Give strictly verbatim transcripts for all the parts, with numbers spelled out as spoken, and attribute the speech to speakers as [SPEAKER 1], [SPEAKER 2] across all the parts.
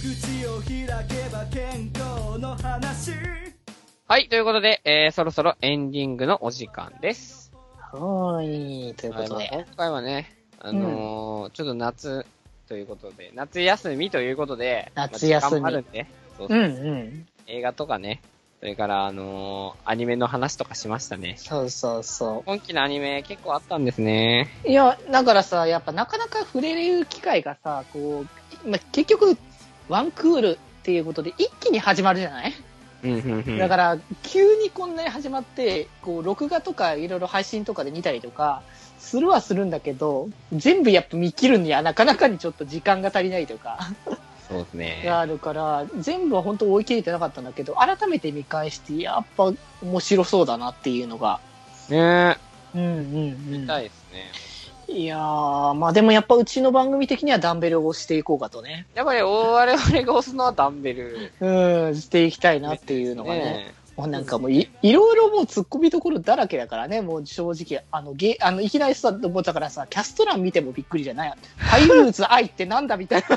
[SPEAKER 1] 口を開けば健康の話。
[SPEAKER 2] はい、ということで、えー、そろそろエンディングのお時間です。
[SPEAKER 3] はーい、ということで。
[SPEAKER 2] 今回はね、あのーうん、ちょっと夏ということで、夏休みということで、
[SPEAKER 3] 夏休み。
[SPEAKER 2] まあ、時間もあるんで、そうそう、
[SPEAKER 3] うんうん。
[SPEAKER 2] 映画とかね、それから、あのー、アニメの話とかしましたね。
[SPEAKER 3] そうそうそう。
[SPEAKER 2] 今期のアニメ結構あったんですね。
[SPEAKER 3] いや、だからさ、やっぱなかなか触れる機会がさ、こう、まあ、結局、ワンクールっていうことで一気に始まるじゃない？
[SPEAKER 2] うんうんうん、
[SPEAKER 3] だから、急にこんなに始まって、こう、録画とかいろいろ配信とかで見たりとか、するはするんだけど、全部やっぱ見切るにはなかなかにちょっと時間が足りないというか。
[SPEAKER 2] そうですね。
[SPEAKER 3] があるから、全部は本当追い切れてなかったんだけど、改めて見返して、やっぱ面白そうだなっていうのが。
[SPEAKER 2] ね
[SPEAKER 3] え。うんうんうん。
[SPEAKER 2] 見たいですね。
[SPEAKER 3] いやー、まあでもやっぱうちの番組的にはダンベルを押していこうかとね。
[SPEAKER 2] やっぱり我々が押すのはダンベル。
[SPEAKER 3] うん、していきたいなっていうのがね。ねもうなんかもうい、いろいろもう突っ込みどころだらけだからね、もう正直、あの、ゲあのいきなりさ、思ったからさ、キャスト欄見てもびっくりじゃない。ハイルーズ愛ってなんだみたいな。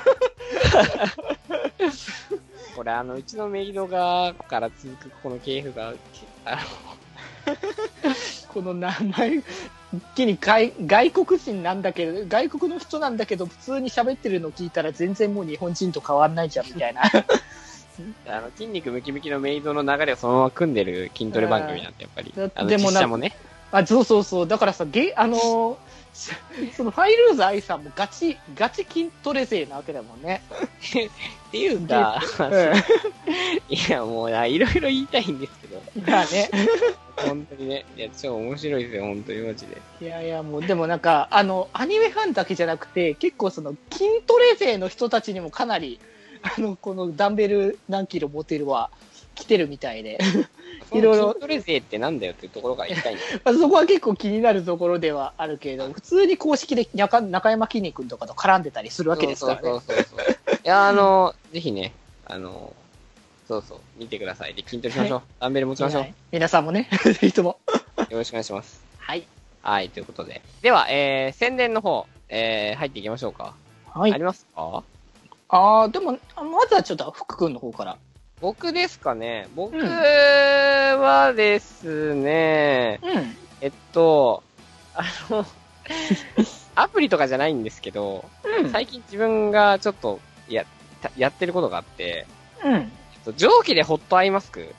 [SPEAKER 2] これあの、うちのメイドが、から続くこの系譜が、あの、
[SPEAKER 3] この名前、一気に外外国人なんだけど、外国の人なんだけど、普通に喋ってるの聞いたら全然もう日本人と変わんないじゃんみたいな。
[SPEAKER 2] あの筋肉ムキムキのメイドの流れをそのまま組んでる筋トレ番組なんてやっぱり。あの
[SPEAKER 3] でも
[SPEAKER 2] 実写もね。
[SPEAKER 3] あ、そうそうそう。だからさ、ゲあのー、そのファイルーズ愛さんもガチ、ガチ筋トレ勢なわけだもんね。
[SPEAKER 2] っていうか、いやもういろいろ言いたいんですけど。
[SPEAKER 3] まあね。
[SPEAKER 2] 本当にね、いや超面白いですよ、本当にマジで。
[SPEAKER 3] いやいやもうでもなんかあのアニメファンだけじゃなくて結構その筋トレ勢の人たちにもかなりあのこのダンベル何キロ持てるは来てるみたいで。
[SPEAKER 2] いろいろ。筋トレ勢ってなんだよっていうところから言いたいんですよ。
[SPEAKER 3] そこは結構気になるところではあるけれども、普通に公式で中山きんに君とかと絡んでたりするわけですからね。
[SPEAKER 2] そうそうそうそう。いや、あの、ぜひね、あの、そうそう、見てください。で、筋トレしましょう。はい、ダンベル持ちましょう。はい、
[SPEAKER 3] 皆さんもね、ぜひとも。
[SPEAKER 2] よろしくお願いします。
[SPEAKER 3] はい。
[SPEAKER 2] はい、ということで。では、えー、宣伝の方、えー、入っていきましょうか。はい。ありますか？
[SPEAKER 3] あー、でも、まずはちょっと福君の方から。
[SPEAKER 2] 僕ですかね。僕はですね、うん、えっと、あの、アプリとかじゃないんですけど、うん、最近自分がちょっとや、やってることがあって、うん、えっと、蒸気でホットアイマスク。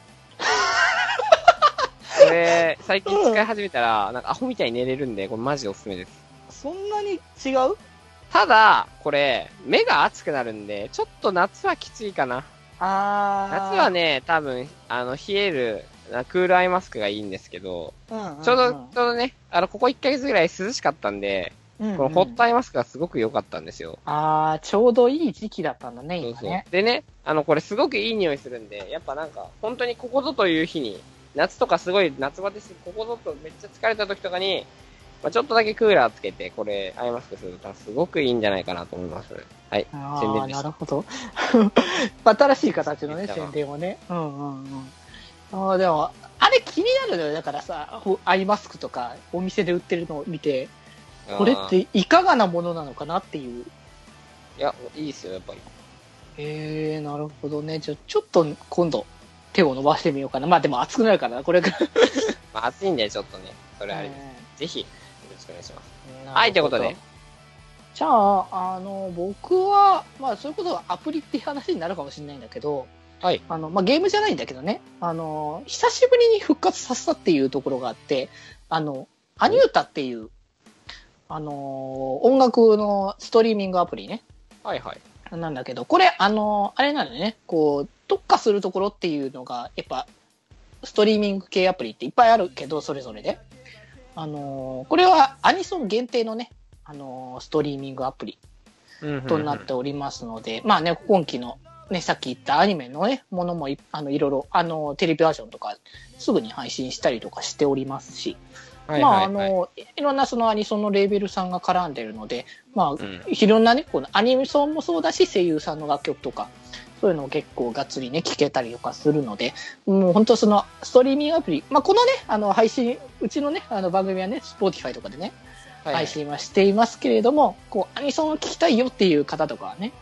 [SPEAKER 2] これ、最近使い始めたら、なんかアホみたいに寝れるんで、これマジでおすすめです。
[SPEAKER 3] そんなに違う？
[SPEAKER 2] ただ、これ、目が熱くなるんで、ちょっと夏はきついかな。
[SPEAKER 3] あ
[SPEAKER 2] 夏はね、多分、あの、冷える、クールアイマスクがいいんですけど、うんうんうん、ちょうど、ちょうどね、あの、ここいっかげつぐらい涼しかったんで、うんうん、このホットアイマスクがすごく良かったんですよ。
[SPEAKER 3] あー、ちょうどいい時期だったんだね、今ね。
[SPEAKER 2] そうそう。でね、あの、これすごくいい匂いするんで、やっぱなんか、本当にここぞという日に、夏とかすごい夏バテして、ここぞとめっちゃ疲れた時とかに、まあ、ちょっとだけクーラーつけて、これ、アイマスクするとすごくいいんじゃないかなと思います。はい。
[SPEAKER 3] 宣伝でした。なるほど。新しい形のね、宣伝をね。うんうんうん。ああ、でも、あれ気になるのよ。だからさ、アイマスクとかお店で売ってるのを見て、これっていかがなものなのかなっていう。
[SPEAKER 2] いや、いいですよ、やっぱり。
[SPEAKER 3] へえー、なるほどね。ちょ、ちょっと今度、手を伸ばしてみようかな。まあでも暑くなるからな、これから。
[SPEAKER 2] まあ暑いんで、ちょっとね、それあれ、ぜひ、よろしくお願いします。はい、ということで。
[SPEAKER 3] じゃあ、あの、僕は、まあ、そういうことはアプリっていう話になるかもしれないんだけど、
[SPEAKER 2] はい。
[SPEAKER 3] あの、まあ、ゲームじゃないんだけどね、あの、久しぶりに復活させたっていうところがあって、あの、アニュータっていう、あの、音楽のストリーミングアプリね。
[SPEAKER 2] はいはい。
[SPEAKER 3] なんだけど、これ、あの、あれなんだよね、こう、特化するところっていうのが、やっぱ、ストリーミング系アプリっていっぱいあるけど、それぞれで。あの、これはアニソン限定のね、あの、ストリーミングアプリとなっておりますので、うんうんうん、まあね、今期のね、さっき言ったアニメのね、ものもい、あの、いろいろ、あの、テレビバージョンとか、すぐに配信したりとかしておりますし、はいはいはい、まあ、あの、いろんなそのアニソンのレーベルさんが絡んでるので、まあ、うん、いろんなね、このアニソンもそうだし、声優さんの楽曲とか、そういうのを結構がっつりね、聴けたりとかするので、もう本当その、ストリーミングアプリ、まあ、このね、あの、配信、うちのね、あの番組はね、Spotify とかでね、配信はしていますけれども、はいはい、こう、アニソンを聴きたいよっていう方とかはね、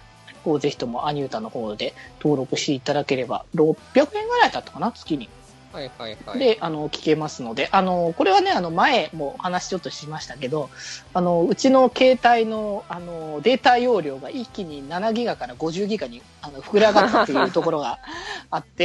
[SPEAKER 3] こうぜひともアニュータの方で登録していただければ、ろっぴゃくえんぐらいだったかな、月に。
[SPEAKER 2] はいはいはい。
[SPEAKER 3] で、あの、聞けますので、あの、これはね、あの、前も話ちょっとしましたけど、あの、うちの携帯の、あの、データ容量が一気にななギガからごじゅうギガに、あの、膨らがったっていうところがあって、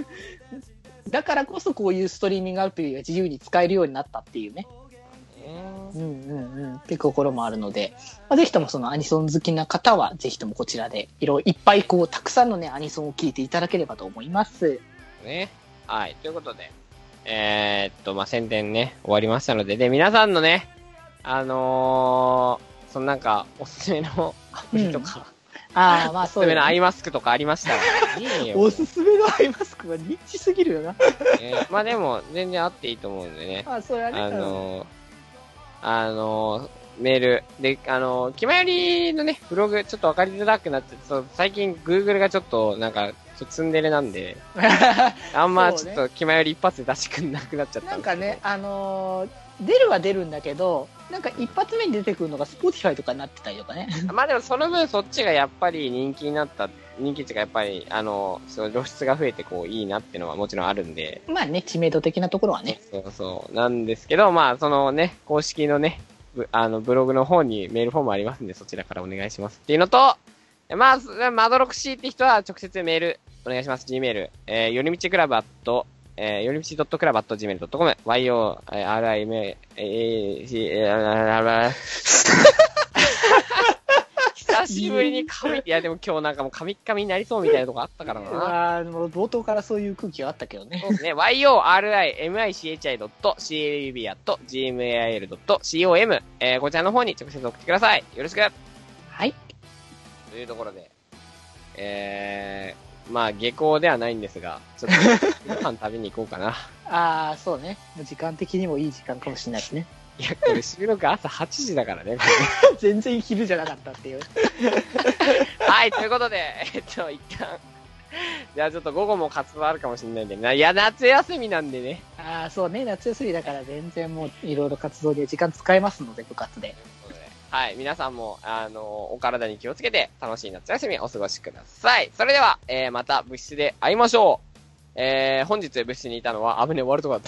[SPEAKER 3] だからこそこういうストリーミングアプリが自由に使えるようになったっていうね。うんうんうん。っていうところもあるので、まあ、ぜひともそのアニソン好きな方は、ぜひともこちらで、いろいっぱいこう、たくさんのね、アニソンを聴いていただければと思います。
[SPEAKER 2] ね。はい。ということで、えー、っと、まあ、宣伝ね、終わりましたので、で、皆さんのね、あのー、そのなんか、おすすめのアプリとか、
[SPEAKER 3] うん、ああ、まあそう、ね、
[SPEAKER 2] おすすめのアイマスクとかありましたら、いいよ。
[SPEAKER 3] おすすめのアイマスクはニッチすぎるよな。
[SPEAKER 2] えー、まあでも、全然あっていいと思うんでね。
[SPEAKER 3] あ、それはね。
[SPEAKER 2] あのー、あのー、メール。で、あのー、気まよりのね、ブログ、ちょっとわかりづらくなって、そう、最近 Google がちょっと、なんか、ちょっとツンデレなんで、あんまちょっと気まより一発で出してくんなくなっちゃったんですけど。
[SPEAKER 3] なんかね、あのー、出るは出るんだけど、なんか一発目に出てくるのが Spotify とかになってたりとかね。
[SPEAKER 2] まあでもその分そっちがやっぱり人気になった、人気っていうかやっぱり、あの、その露出が増えてこういいなっていうのはもちろんあるんで。
[SPEAKER 3] まあね、知名度的なところはね。
[SPEAKER 2] そうそう。なんですけど、まあそのね、公式のね、あの、ブログの方にメールフォームありますんで、そちらからお願いしますっていうのと、まあ、まどろくしって人は直接メールお願いします。Gmail。えー、よりみちクラブアット、えー、よりみち .club アット gmail.com。yo,rim, えー、久しぶりに髪、いやでも今日なんかもう髪っ髪になりそうみたいなとこあったからな。
[SPEAKER 3] あもう冒頭からそういう空気があったけどね。
[SPEAKER 2] そうですね。yorimichi.club アット gmail.com。えー、こちらの方に直接送ってください。よろしく。
[SPEAKER 3] はい。
[SPEAKER 2] というところで、えー、まあ下校ではないんですが、ちょっとご飯食べに行こうかな。
[SPEAKER 3] ああ、そうね。時間的にもいい時間かもしれないですね。
[SPEAKER 2] いや、これ収録朝はちじだからね。
[SPEAKER 3] 全然昼じゃなかったっていう。
[SPEAKER 2] はい、ということで、えっと、一旦、じゃあちょっと午後も活動あるかもしれないんでね。いや、夏休みなんでね。
[SPEAKER 3] ああ、そうね。夏休みだから全然もういろいろ活動で時間使えますので、部活で。
[SPEAKER 2] はい、皆さんも、あの、お体に気をつけて楽しい夏休みをお過ごしください。それでは、えー、また部室で会いましょう。えー、本日部室にいたのは、あぶね、終わるとこだった。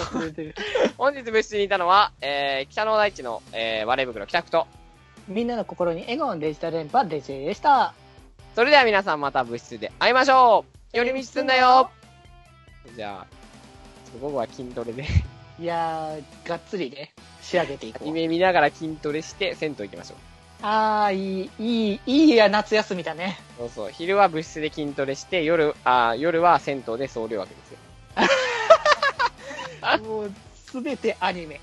[SPEAKER 3] 忘れてる。
[SPEAKER 2] 本日部室にいたのは、えー、北の大地の、えー、バレー袋北区と、
[SPEAKER 3] みんなの心に笑顔のデジタル連覇、デジェでした。
[SPEAKER 2] それでは皆さんまた部室で会いましょう。寄り道すんだよ。じゃあ、午後は筋トレで。
[SPEAKER 3] いやー、がっつりね、仕上げていこう。
[SPEAKER 2] アニメ見ながら筋トレして銭湯行きましょう。
[SPEAKER 3] あー、いい、いい、いいや、夏休みだね。
[SPEAKER 2] そうそう。昼は部室で筋トレして、夜、あ夜は銭湯で総量枠ですよ。
[SPEAKER 3] もう、すべてアニメ。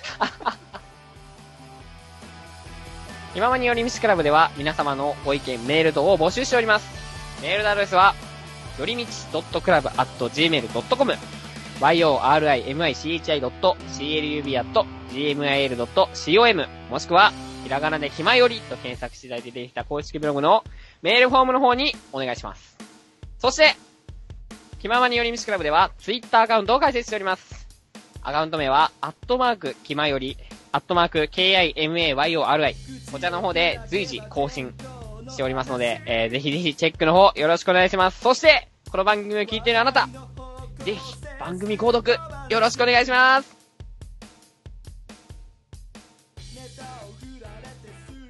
[SPEAKER 2] 今まに寄り道クラブでは皆様のご意見、メール等を募集しております。メールのアドレスは、よりみち .club アット gmail.com yorimichi.club アット gmail.com もしくは、ひらがなでひまよりと検索していただいて出てきた公式ブログのメールフォームの方にお願いします。そして、気ままに寄り道クラブではツイッターアカウントを開設しております。アカウント名は、アットマーク、気まより、アットマーク、KIMAYORI。こちらの方で随時更新しておりますので、えー、ぜひぜひチェックの方よろしくお願いします。そして、この番組を聞いているあなた、ぜひ番組購読よろしくお願いします。